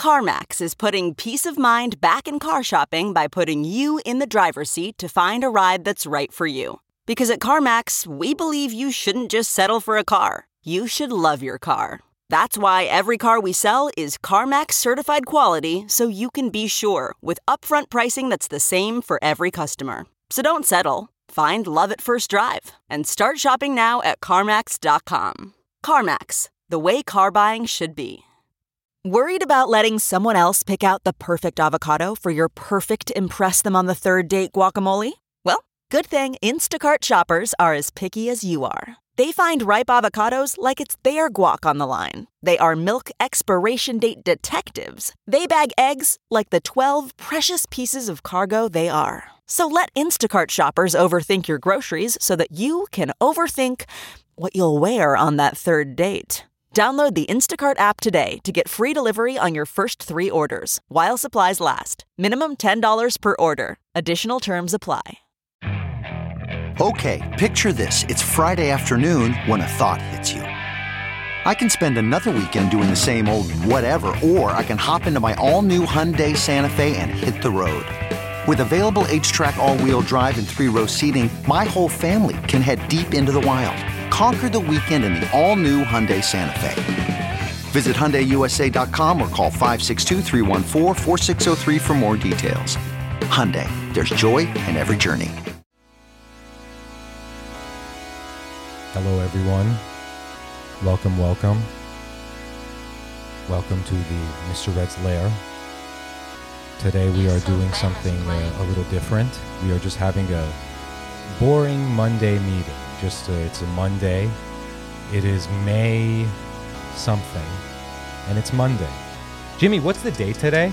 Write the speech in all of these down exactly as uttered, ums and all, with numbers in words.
CarMax is putting peace of mind back in car shopping by putting you in the driver's seat to find a ride that's right for you. Because at CarMax, we believe you shouldn't just settle for a car. You should love your car. That's why every car we sell is CarMax certified quality, so you can be sure with upfront pricing that's the same for every customer. So don't settle. Find love at first drive and start shopping now at CarMax dot com. CarMax, the way car buying should be. Worried about letting someone else pick out the perfect avocado for your perfect impress them on the third date guacamole? Well, good thing Instacart shoppers are as picky as you are. They find ripe avocados like it's their guac on the line. They are milk expiration date detectives. They bag eggs like the twelve precious pieces of cargo they are. So let Instacart shoppers overthink your groceries so that you can overthink what you'll wear on that third date. Download the Instacart app today to get free delivery on your first three orders, while supplies last. Minimum ten dollars per order. Additional terms apply. Okay, picture this. It's Friday afternoon when a thought hits you. I can spend another weekend doing the same old whatever, or I can hop into my all-new Hyundai Santa Fe and hit the road. With available H-Track all-wheel drive and three-row seating, my whole family can head deep into the wild. Conquer the weekend in the all-new Hyundai Santa Fe. Visit Hyundai U S A dot com or call five six two, three one four, four six zero three for more details. Hyundai, there's joy in every journey. Hello, everyone. Welcome, welcome. Welcome to the Mister Red's Lair. Today we are doing something uh, a little different. We are just having a boring Monday meeting. Just uh, it's a Monday. It is May something, and it's Monday. Jimmy, what's the date today?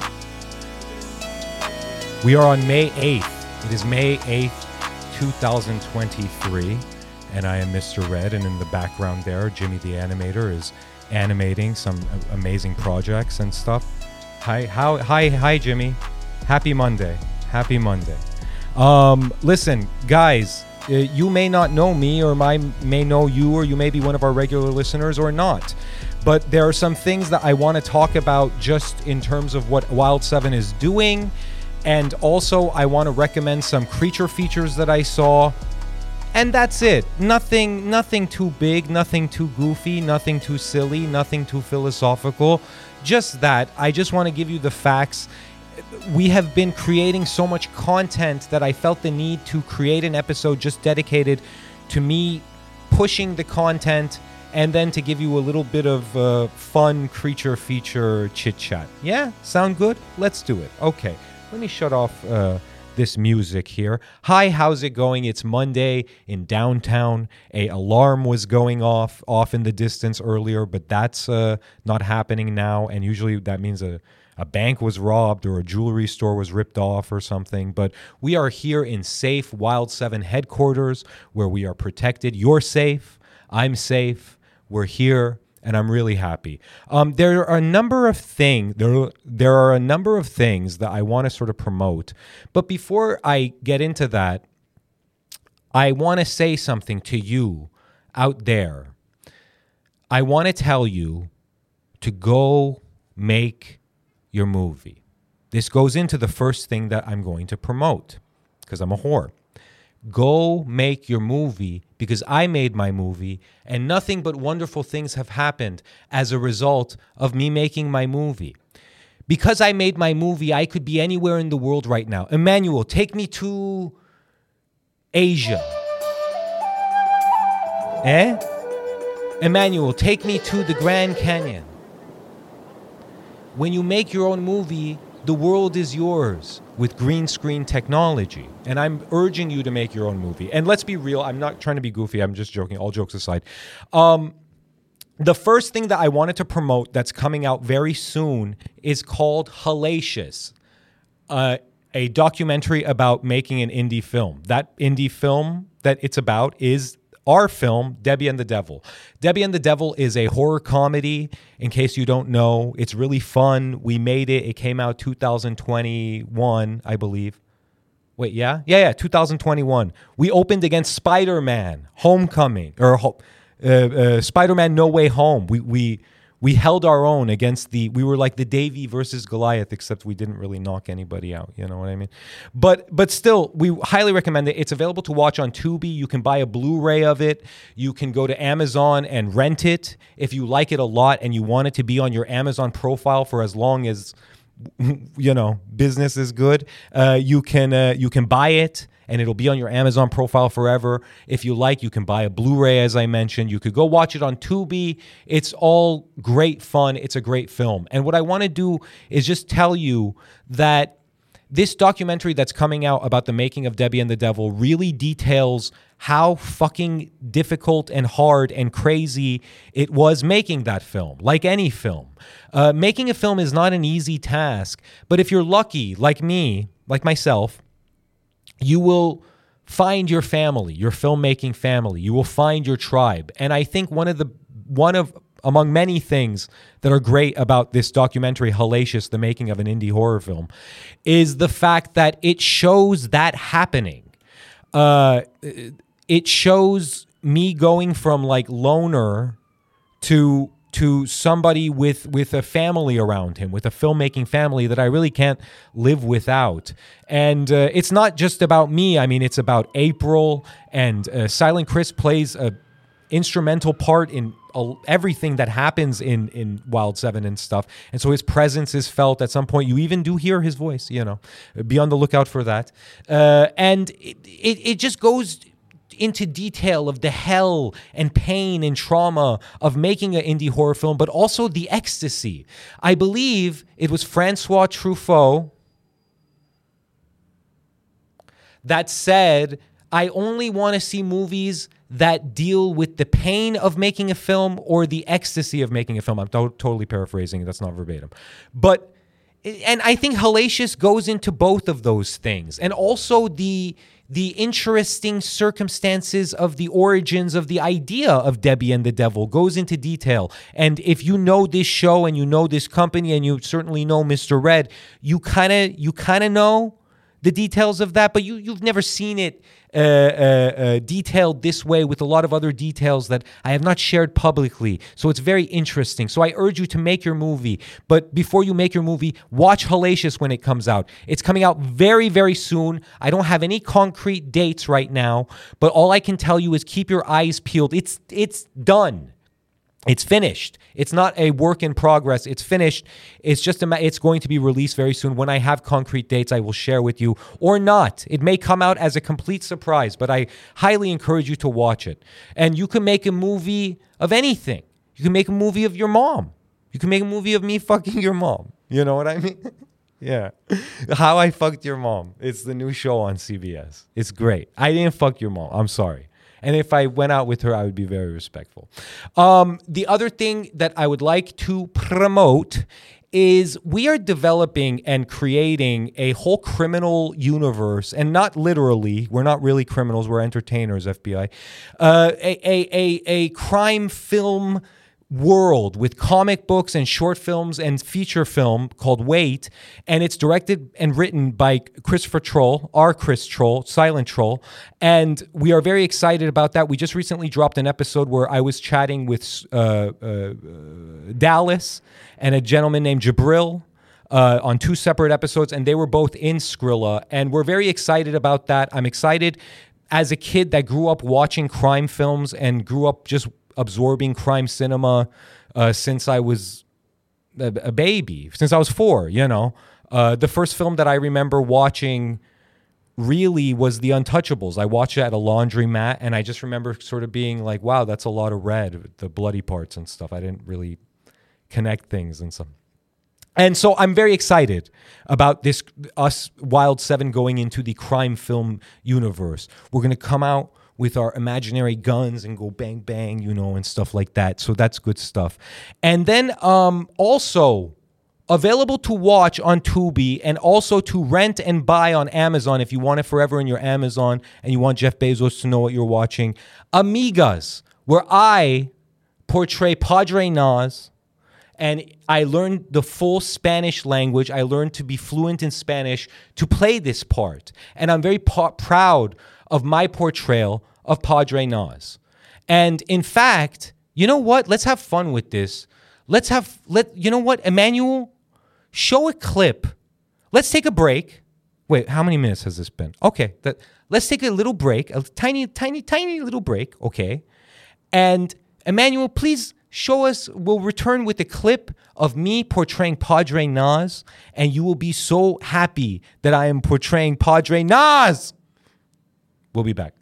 We are on May eighth. It is May eighth, twenty twenty-three, and I am Mister Red, and in the background there, Jimmy the animator is animating some amazing projects and stuff. Hi, how, hi, hi, Jimmy. Happy Monday. Happy Monday. Um, listen, guys. Uh, you may not know me, or I may know you, or you may be one of our regular listeners or not. But there are some things that I want to talk about just in terms of what Wild seven is doing. And also I want to recommend some creature features that I saw. And that's it. Nothing, nothing too big, nothing too goofy, nothing too silly, nothing too philosophical. Just that. I just want to give you the facts. We have been creating so much content that I felt the need to create an episode just dedicated to me pushing the content, and then to give you a little bit of uh, fun creature feature chit chat. Yeah? Sound good? Let's do it. Okay. Let me shut off uh, this music here. Hi, how's it going? It's Monday in downtown. A alarm was going off off in the distance earlier, but that's uh, not happening now. And usually that means a A bank was robbed or a jewelry store was ripped off or something. But we are here in safe Wild seven headquarters where we are protected. You're safe. I'm safe. We're here, and I'm really happy. Um, there are a number of things. There, there are a number of things that I want to sort of promote. But before I get into that, I want to say something to you out there. I want to tell you to go make your movie. This goes into the first thing that I'm going to promote, because I'm a whore. Go make your movie, because I made my movie, and nothing but wonderful things have happened as a result of me making my movie. Because I made my movie, I could be anywhere in the world right now. Emmanuel, take me to Asia. Eh? Emmanuel, take me to the Grand Canyon. When you make your own movie, the world is yours with green screen technology. And I'm urging you to make your own movie. And let's be real. I'm not trying to be goofy. I'm just joking. All jokes aside. Um, the first thing that I wanted to promote that's coming out very soon is called Hellacious, uh, a documentary about making an indie film. That indie film that it's about is our film, Debbie and the Devil. Debbie and the Devil is a horror comedy, in case you don't know. It's really fun. We made it. It came out two thousand twenty-one, I believe. Wait, yeah? Yeah, yeah, two thousand twenty-one. We opened against Spider-Man, Homecoming, or uh, uh, Spider-Man No Way Home. We we we held our own against the, we were like the Davy versus Goliath, except we didn't really knock anybody out. You know what I mean? But but still, we highly recommend it. It's available to watch on Tubi. You can buy a Blu-ray of it. You can go to Amazon and rent it if you like it a lot and you want it to be on your Amazon profile for as long as, you know, business is good. Uh, you can uh, you can buy it, and it'll be on your Amazon profile forever. If you like, you can buy a Blu-ray, as I mentioned. You could go watch it on Tubi. It's all great fun. It's a great film. And what I want to do is just tell you that this documentary that's coming out about the making of Debbie and the Devil really details how fucking difficult and hard and crazy it was making that film, like any film. Uh, making a film is not an easy task, but if you're lucky, like me, like myself, you will find your family, your filmmaking family. You will find your tribe. And I think one of the, one of, among many things that are great about this documentary, Hellacious, the making of an indie horror film, is the fact that it shows that happening. Uh, it shows me going from like loner to to somebody with with a family around him, with a filmmaking family that I really can't live without. And uh, it's not just about me. I mean, it's about April, and uh, Silent Chris plays a instrumental part in uh, everything that happens in in Wild Seven and stuff. And so his presence is felt at some point. You even do hear his voice, you know. Be on the lookout for that. Uh, and it, it it just goes into detail of the hell and pain and trauma of making an indie horror film, but also the ecstasy. I believe it was Francois Truffaut that said, I only want to see movies that deal with the pain of making a film or the ecstasy of making a film. I'm to- totally paraphrasing. That's not verbatim. But, and I think Hellacious goes into both of those things. And also the the interesting circumstances of the origins of the idea of Debbie and the Devil goes into detail. And if you know this show and you know this company and you certainly know Mister Red, you kind of you kind of know the details of that, but you, you've never seen it uh, uh, uh, detailed this way with a lot of other details that I have not shared publicly. So it's very interesting. So I urge you to make your movie. But before you make your movie, watch Hellacious when it comes out. It's coming out very, very soon. I don't have any concrete dates right now, but all I can tell you is keep your eyes peeled. It's it's done. It's finished. It's not a work in progress. It's finished. It's just a, it's going to be released very soon. When I have concrete dates, I will share with you, or not. It may come out as a complete surprise, but I highly encourage you to watch it. And you can make a movie of anything. You can make a movie of your mom. You can make a movie of me fucking your mom. You know what I mean? Yeah. How I Fucked Your Mom. It's the new show on C B S. It's great. I didn't fuck your mom. I'm sorry. And if I went out with her, I would be very respectful. Um, the other thing that I would like to promote is we are developing and creating a whole criminal universe, and not literally. We're not really criminals. We're entertainers, F B I. Uh, a, a, a, a crime film world with comic books and short films and feature film called Wait, and it's directed and written by Christopher Troll, our Chris Troll, Silent Troll, and we are very excited about that. We just recently dropped an episode where I was chatting with uh, uh, uh, Dallas and a gentleman named Jabril uh, on two separate episodes, and they were both in Skrilla, and we're very excited about that. I'm excited as a kid that grew up watching crime films and grew up just absorbing crime cinema uh, since I was a, a baby, since I was four, you know. Uh, the first film that I remember watching really was The Untouchables. I watched it at a laundromat, and I just remember sort of being like, wow, that's a lot of red, the bloody parts and stuff. I didn't really connect things and stuff. And so I'm very excited about this, us Wild Seven going into the crime film universe. We're going to come out with our imaginary guns and go bang, bang, you know, and stuff like that. So that's good stuff. And then um, also available to watch on Tubi and also to rent and buy on Amazon if you want it forever in your Amazon and you want Jeff Bezos to know what you're watching. Amigas, where I portray Padre Nas, and I learned the full Spanish language. I learned to be fluent in Spanish to play this part. And I'm very pa- proud of my portrayal of Padre Nas. And in fact, you know what? Let's have fun with this. let's have, let you know what, Emmanuel, show a clip. Let's take a break. Wait, how many minutes has this been? Okay, that, let's take a little break, a tiny, tiny, tiny little break, okay? And Emmanuel, please show us, we'll return with a clip of me portraying Padre Nas, and you will be so happy that I am portraying Padre Nas. We'll be back.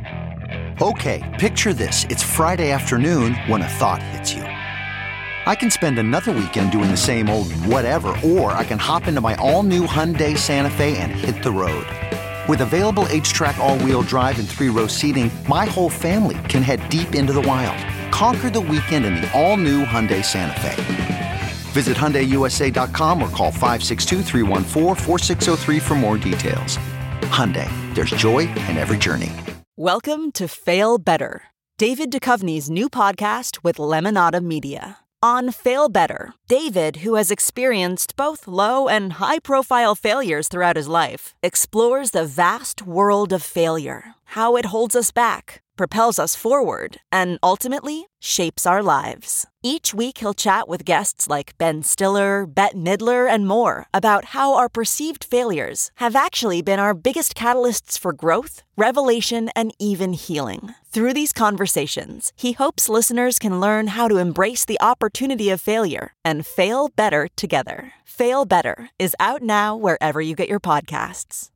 Okay, picture this. It's Friday afternoon when a thought hits you. I can spend another weekend doing the same old whatever, or I can hop into my all-new Hyundai Santa Fe and hit the road. With available H-Track all-wheel drive and three-row seating, my whole family can head deep into the wild. Conquer the weekend in the all-new Hyundai Santa Fe. Visit Hyundai U S A dot com or call five six two, three one four, four six zero three for more details. Hyundai, there's joy in every journey. Welcome to Fail Better, David Duchovny's new podcast with Lemonada Media. On Fail Better, David, who has experienced both low and high-profile failures throughout his life, explores the vast world of failure, how it holds us back, propels us forward, and ultimately shapes our lives. Each week he'll chat with guests like Ben Stiller, Bette Midler, and more about how our perceived failures have actually been our biggest catalysts for growth, revelation, and even healing. Through these conversations, he hopes listeners can learn how to embrace the opportunity of failure and fail better together. Fail Better is out now wherever you get your podcasts.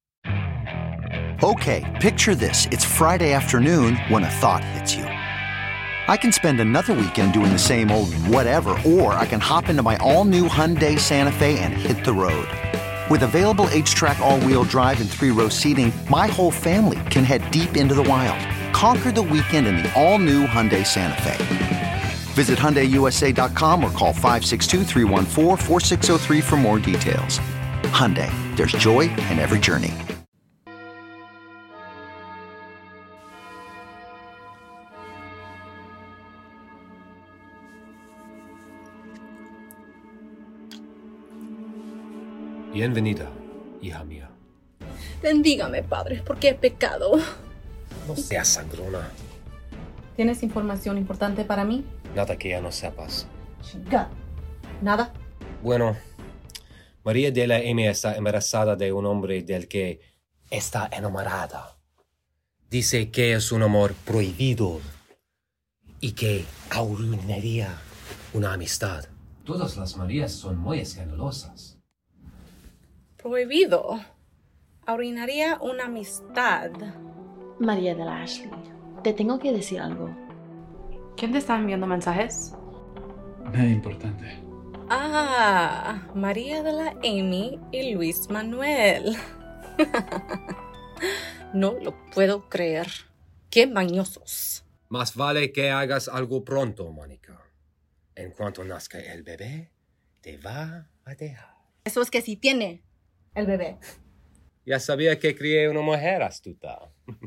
Okay, picture this. It's Friday afternoon when a thought hits you. I can spend another weekend doing the same old whatever, or I can hop into my all-new Hyundai Santa Fe and hit the road. With available H-Track all-wheel drive and three-row seating, my whole family can head deep into the wild. Conquer the weekend in the all-new Hyundai Santa Fe. Visit Hyundai U S A dot com or call five six two, three one four, four six zero three for more details. Hyundai, there's joy in every journey. Bienvenida, hija mía. Bendígame, Padre, porque he pecado. No seas sangrona. ¿Tienes información importante para mí? Nada que ya no sepas. Chingado. ¿Nada? Bueno, María de la M está embarazada de un hombre del que está enamorada. Dice que es un amor prohibido y que arruinaría una amistad. Todas las Marías son muy escandalosas. Prohibido. Arruinaría una amistad. María de la Ashley, te tengo que decir algo. ¿Quién te está enviando mensajes? Nada importante. Ah, María de la Amy y Luis Manuel. No lo puedo creer. ¡Qué mañosos! Más vale que hagas algo pronto, Mónica. En cuanto nazca el bebé, te va a dejar. Eso es que sí tiene el bebé. Ya sabía que crié una mujer astuta.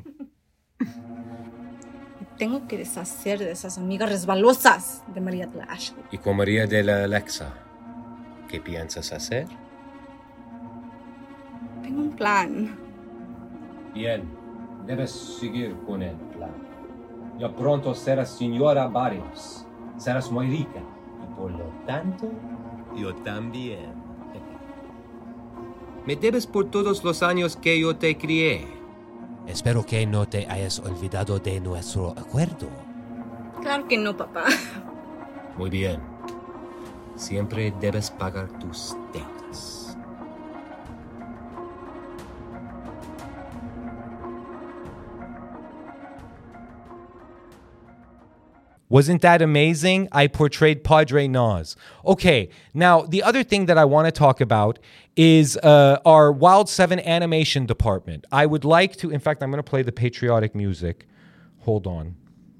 Tengo que deshacer de esas amigas resbalosas de María de la Ashley. ¿Y con María de la Alexa? ¿Qué piensas hacer? Tengo un plan. Bien, debes seguir con el plan. Ya pronto serás señora Barrios. Serás muy rica. Y por lo tanto, yo también. Me debes por todos los años que yo te crié. Espero que no te hayas olvidado de nuestro acuerdo. Claro que no, papá. Muy bien. Siempre debes pagar tus deudas. Wasn't that amazing? I portrayed Padre Nas. Okay, now the other thing that I want to talk about is uh, our Wild seven animation department. I would like to, in fact, I'm going to play the patriotic music. Hold on.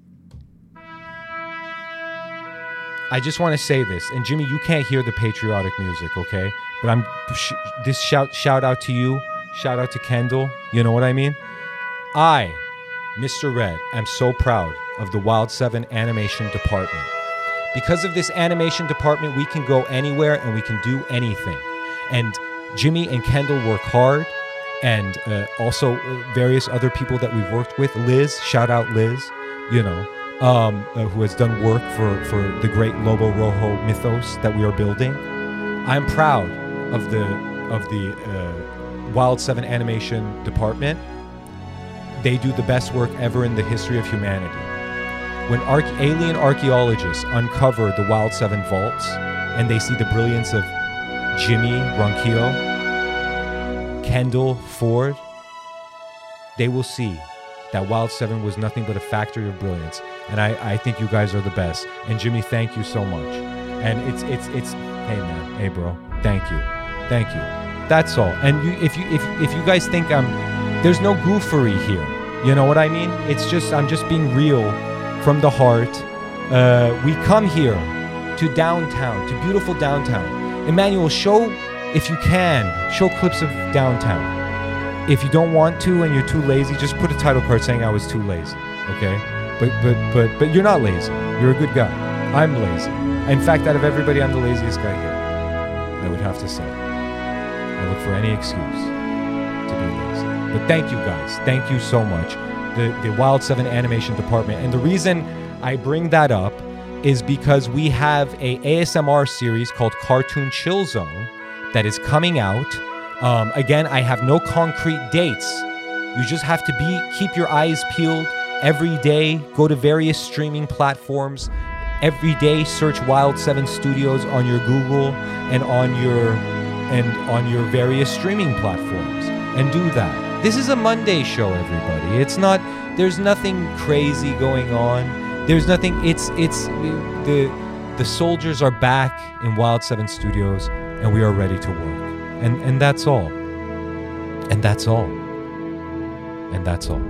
I just want to say this, and Jimmy, you can't hear the patriotic music, okay? But I'm sh- this shout shout out to you, shout out to Kendall. You know what I mean? I, Mister Red, am so proud of the Wild seven animation department. Because of this animation department, we can go anywhere and we can do anything. And Jimmy and Kendall work hard, and uh, also uh, various other people that we've worked with. Liz, shout out Liz, you know. um, uh, who has done work for, for the great Lobo Rojo mythos that we are building. I'm proud of the of the uh, Wild seven animation department. They do the best work ever in the history of humanity. When arch- alien archaeologists uncover the Wild seven vaults and they see the brilliance of Jimmy Ronquillo, Kendall Ford, they will see that Wild seven was nothing but a factory of brilliance. And I, I think you guys are the best. And Jimmy, thank you so much. And it's it's it's hey man, hey bro, thank you, thank you. That's all. And you, if you if if you guys think I'm, there's no goofery here. You know what I mean? It's just I'm just being real from the heart. Uh, we come here to downtown, to beautiful downtown. Emmanuel, show if you can, show clips of downtown. If you don't want to and you're too lazy, just put a title card saying I was too lazy. Okay? But but but but you're not lazy. You're a good guy. I'm lazy. In fact, out of everybody, I'm the laziest guy here. I would have to say. I look for any excuse to be lazy. But thank you guys. Thank you so much. The the Wild seven animation department. And the reason I bring that up is because we have a A S M R series called Cartoon Chill Zone that is coming out. Um, again, I have no concrete dates. You just have to be keep your eyes peeled every day. Go to various streaming platforms. Every day, search Wild seven Studios on your Google and on your and on your various streaming platforms, and do that. This is a Monday show, everybody. It's not. There's nothing crazy going on. There's nothing. It's it's the the soldiers are back in Wild seven Studios, and we are ready to work. And and that's all. And that's all. And that's all.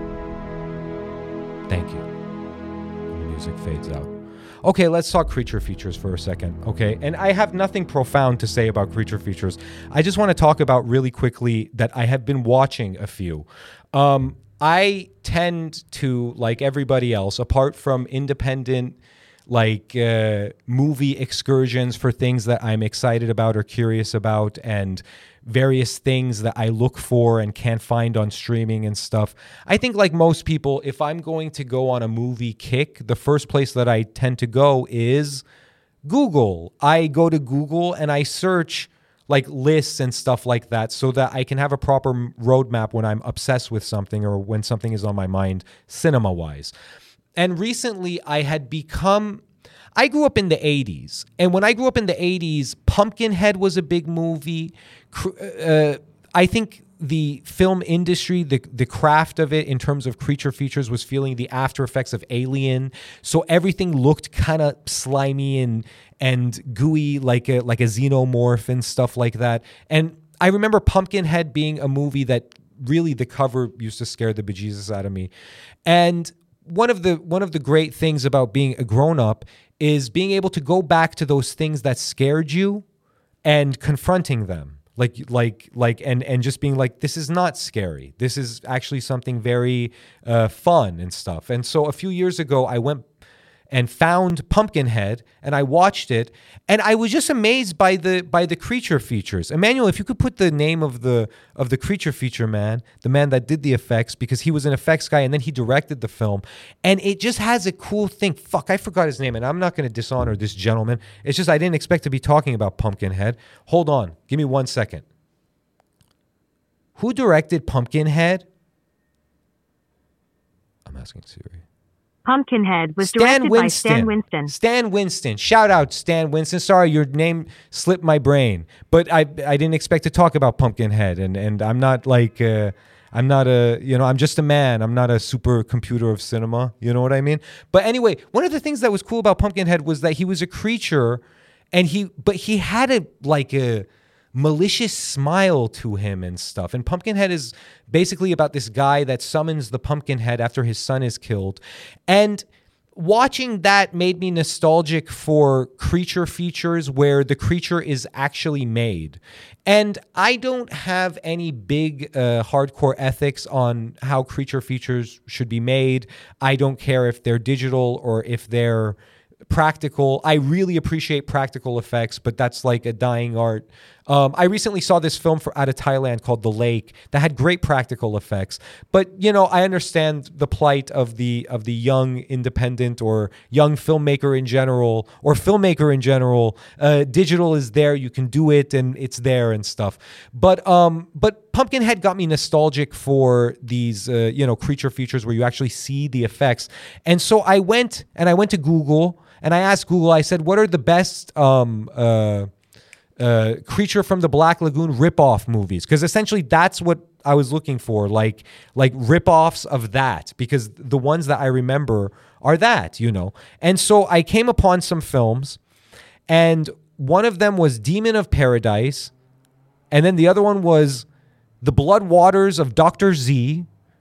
Thank you. And the music fades out. Okay, let's talk creature features for a second, okay? And I have nothing profound to say about creature features. I just want to talk about really quickly that I have been watching a few. Um, I tend to, like everybody else, apart from independent like uh, movie excursions for things that I'm excited about or curious about, and various things that I look for and can't find on streaming and stuff. I think like most people, if I'm going to go on a movie kick, the first place that I tend to go is Google. I go to Google and I search like lists and stuff like that so that I can have a proper roadmap when I'm obsessed with something or when something is on my mind cinema-wise. And recently I had become, I grew up in the eighties. And when I grew up in the eighties, Pumpkinhead was a big movie. Uh, I think the film industry, the, the craft of it in terms of creature features was feeling the after effects of Alien. So everything looked kind of slimy and and gooey like a, like a xenomorph and stuff like that. And I remember Pumpkinhead being a movie that really the cover used to scare the bejesus out of me. And One of the one of the great things about being a grown-up is being able to go back to those things that scared you and confronting them. Like like like and and just being like, this is not scary. This is actually something very uh, fun and stuff. And so a few years ago I went and found Pumpkinhead and I watched it and I was just amazed by the by the creature features. Emmanuel, if you could put the name of the of the creature feature man, the man that did the effects, because he was an effects guy and then he directed the film, and it just has a cool thing. Fuck, I forgot his name and I'm not going to dishonor this gentleman. It's just I didn't expect to be talking about Pumpkinhead. Hold on, give me one second. Who directed Pumpkinhead? I'm asking Siri. Pumpkinhead was Stan directed Winston. by Stan Winston. Stan Winston. Shout out Stan Winston. Sorry, your name slipped my brain, but I I didn't expect to talk about Pumpkinhead, and and I'm not like uh, I'm not a you know I'm just a man. I'm not a supercomputer of cinema. You know what I mean? But anyway, one of the things that was cool about Pumpkinhead was that he was a creature, and he but he had a like a malicious smile to him and stuff. And Pumpkinhead is basically about this guy that summons the Pumpkinhead after his son is killed. And watching that made me nostalgic for creature features where the creature is actually made. And I don't have any big uh, hardcore ethics on how creature features should be made. I don't care if they're digital or if they're practical. I really appreciate practical effects, but that's like a dying art. Um, I recently saw this film for, out of Thailand called The Lake that had great practical effects. But, you know, I understand the plight of the of the young independent or young filmmaker in general or filmmaker in general. Uh, digital is there. You can do it and it's there and stuff. But um, but Pumpkinhead got me nostalgic for these, uh, you know, creature features where you actually see the effects. And so I went and I went to Google and I asked Google, I said, what are the best um, uh, uh, Creature from the Black Lagoon rip-off movies? Because essentially that's what I was looking for, like like rip-offs of that, because the ones that I remember are that, you know. And so I came upon some films, and one of them was Demon of Paradise, and then the other one was The Blood Waters of Doctor Z,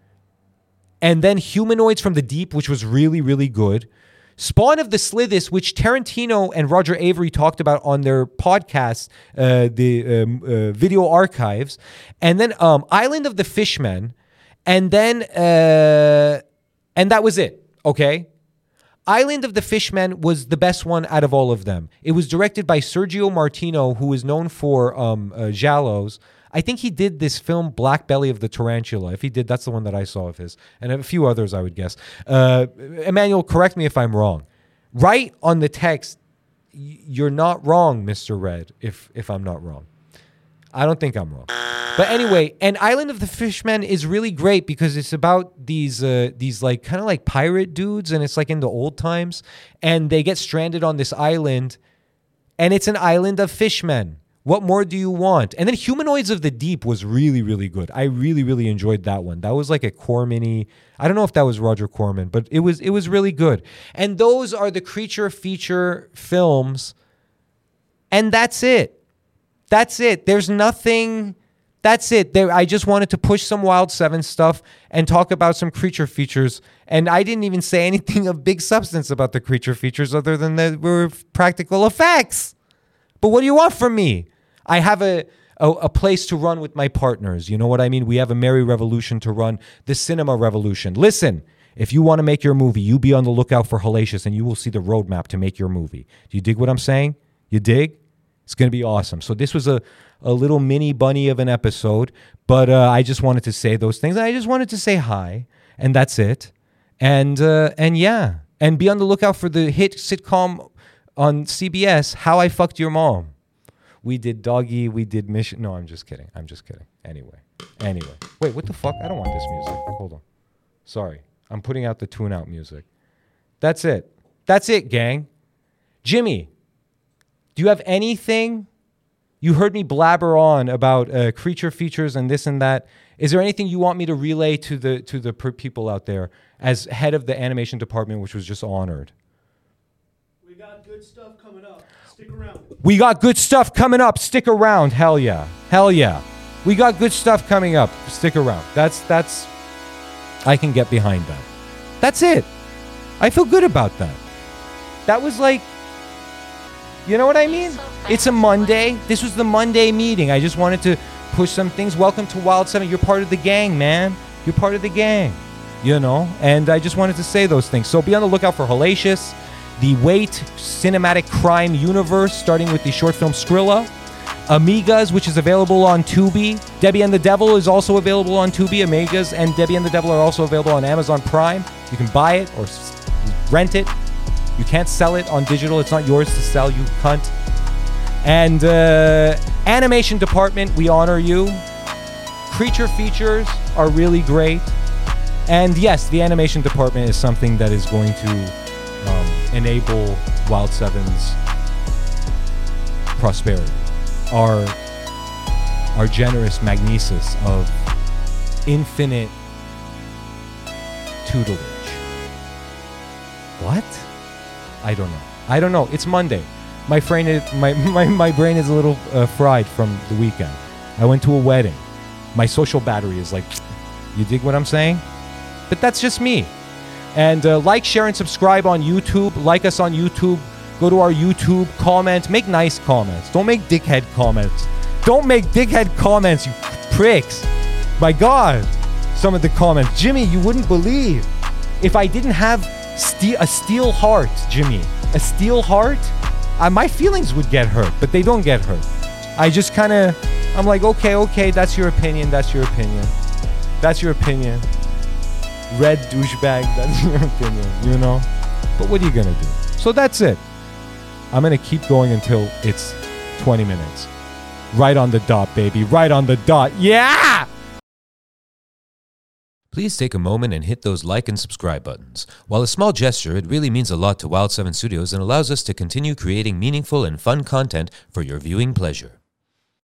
and then Humanoids from the Deep, which was really, really good. Spawn of the Slithis, which Tarantino and Roger Avery talked about on their podcast, uh, the um, uh, video archives, and then um, Island of the Fishmen, and then uh, and that was it. Okay, Island of the Fishmen was the best one out of all of them. It was directed by Sergio Martino, who is known for um, uh, Giallos. I think he did this film, Black Belly of the Tarantula. If he did, that's the one that I saw of his. And a few others, I would guess. Uh, Emmanuel, correct me if I'm wrong. Right on the text, you're not wrong, Mister Red, if if I'm not wrong. I don't think I'm wrong. But anyway, and Island of the Fishmen is really great because it's about these, uh, these like kind of like pirate dudes, and it's like in the old times. And they get stranded on this island, and it's an island of fishmen. What more do you want? And then Humanoids of the Deep was really, really good. I really, really enjoyed that one. That was like a Corman-y. I don't know if that was Roger Corman, but it was it was really good. And those are the creature feature films. And that's it. That's it. There's nothing. That's it. There, I just wanted to push some Wild Seven stuff and talk about some creature features. And I didn't even say anything of big substance about the creature features other than they were practical effects. But what do you want from me? I have a, a a place to run with my partners. You know what I mean? We have a merry revolution to run, the cinema revolution. Listen, if you want to make your movie, you be on the lookout for Hellacious and you will see the roadmap to make your movie. Do you dig what I'm saying? You dig? It's going to be awesome. So this was a, a little mini bunny of an episode, but uh, I just wanted to say those things. I just wanted to say hi, and that's it. And uh, and yeah, and be on the lookout for the hit sitcom on C B S, How I Fucked Your Mom. We did Doggy, we did Mission. No, I'm just kidding. I'm just kidding. Anyway. Anyway. Wait, what the fuck? I don't want this music. Hold on. Sorry. I'm putting out the tune-out music. That's it. That's it, gang. Jimmy, do you have anything? You heard me blabber on about uh, creature features and this and that. Is there anything you want me to relay to the to the per- people out there as head of the animation department, which was just honored? We got good stuff coming up. Stick around. We got good stuff coming up. Stick around. Hell yeah. Hell yeah. We got good stuff coming up. Stick around. That's, that's, I can get behind that. That's it. I feel good about that. That was like, you know what I mean? It's a Monday. This was the Monday meeting. I just wanted to push some things. Welcome to Wild Seven. You're part of the gang, man. You're part of the gang. You know? And I just wanted to say those things. So be on the lookout for Hellacious, the Wait cinematic crime universe, starting with the short film Skrilla, Amigas, which is available on Tubi. Debbie and the Devil is also available on Tubi. Amigas and Debbie and the Devil are also available on Amazon Prime. You can buy it or s- rent it. You can't sell it on digital. It's not yours to sell, you cunt. And uh, animation department, we honor you. Creature features are really great. And yes, the animation department is something that is going to um, enable Wild Seven's prosperity. Our, our generous magnesis of infinite tutelage. What? I don't know. I don't know. It's Monday. My brain is, my, my, my brain is a little uh, fried from the weekend. I went to a wedding. My social battery is like, you dig what I'm saying? But that's just me. And uh, like, share, and subscribe on YouTube. Like us on YouTube. Go to our YouTube. Comment. Make nice comments. Don't make dickhead comments. Don't make dickhead comments, you pricks. My God. Some of the comments. Jimmy, you wouldn't believe. If I didn't have ste- a steel heart, Jimmy, a steel heart, uh, my feelings would get hurt, but they don't get hurt. I just kind of, I'm like, okay, okay, that's your opinion, that's your opinion. That's your opinion. Red douchebag, that's your opinion, you know? But what are you going to do? So that's it. I'm going to keep going until it's twenty minutes. Right on the dot, baby. Right on the dot. Yeah! Please take a moment and hit those like and subscribe buttons. While a small gesture, it really means a lot to Wild seven Studios and allows us to continue creating meaningful and fun content for your viewing pleasure.